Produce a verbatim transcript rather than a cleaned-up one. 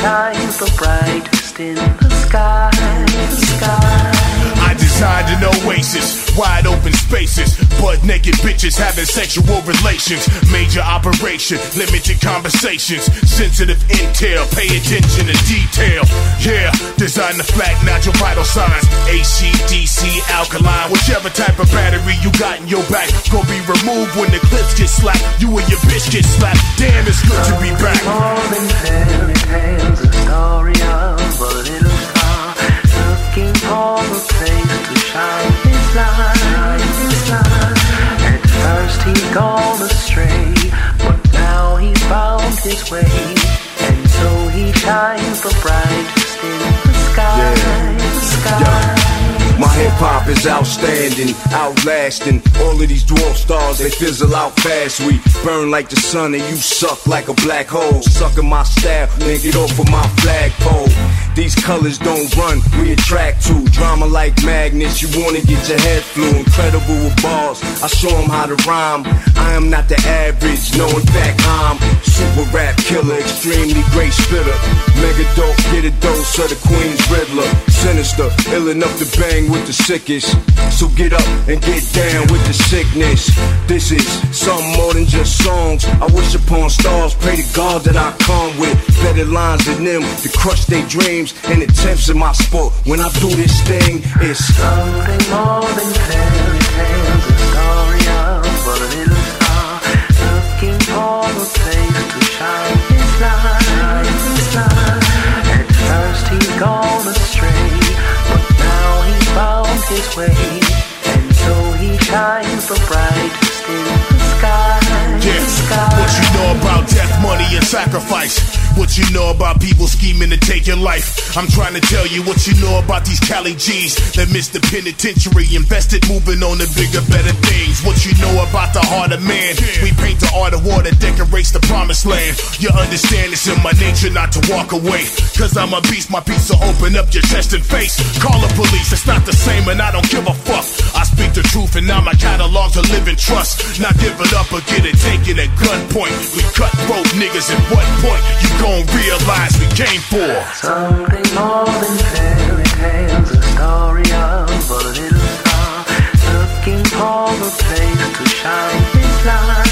shines the brightest in the sky, the sky. I designed an oasis, wide open spaces, butt naked bitches having sexual relations. Major operation, limited conversations, sensitive intel, pay attention to detail. Yeah, design to flatten out your vital signs. A C D C, alkaline, whichever type of battery you got in your back, gon' be removed when the clips get slapped. You and your bitch get slapped. Damn, it's good to be back. More than fairy tales, a story of a little star looking for a place to shine his light, his light. At first he'd gone astray, but now he's found his way, and so he shines the brightest in the sky, yeah. the sky. Yeah. My hip-hop is outstanding, outlasting. All of these dwarf stars, they fizzle out fast. We burn like the sun and you suck like a black hole. Sucking my style, then get off of my flagpole. These colors don't run, we attract to drama like magnets, you wanna get your head flew. Incredible with bars, I show them how to rhyme. I am not the average, no in fact I'm super rap killer, extremely great spitter. Mega dope, get a dose of the Queen's Riddler. Sinister, ill enough to bang with the sickest. So get up and get down with the sickness. This is something more than just songs. I wish upon stars, pray to God that I come with better lines than them to crush their dreams and attempts in my sport. When I do this thing, it's something more than fairy tales, a story of a little star looking for a place to shine his light, his light. At first he'd gone astray, but now he's found his way, and so he shines the brightest in the sky, yeah. the sky. What you know about death, money, and sacrifice? What you know about people scheming to take your life? I'm trying to tell you what you know about these Cali G's that missed the penitentiary, invested moving on to bigger, better things. What you know about the heart of man? We paint the art of war that decorates the promised land. You understand it's in my nature not to walk away, cause I'm a beast, my beast will open up your chest and face. Call the police, it's not the same and I don't give a fuck. I speak the truth and now my catalog to live in trust. Not give it up or get it taken at gunpoint. We cutthroat niggas at what point you gon' realize we came for something more than fairy tales, a story of a little star looking for a place to shine his light.